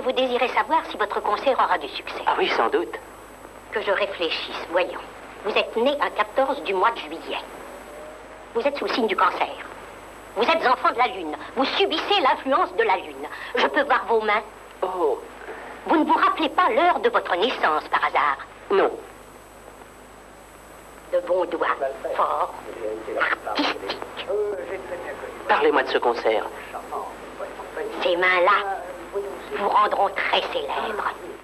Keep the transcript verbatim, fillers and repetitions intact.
que vous désirez savoir si votre concert aura du succès. Ah oui, sans doute. Que je réfléchisse, voyons. Vous êtes né un quatorze du mois de juillet. Vous êtes sous le signe du cancer. Vous êtes enfant de la Lune. Vous subissez l'influence de la Lune. Je peux voir vos mains? Oh. Vous ne vous rappelez pas l'heure de votre naissance, par hasard? Non. De bons doigts, forts, artistiques. Parlez-moi de ce concert. Ces mains-là vous rendront très célèbre.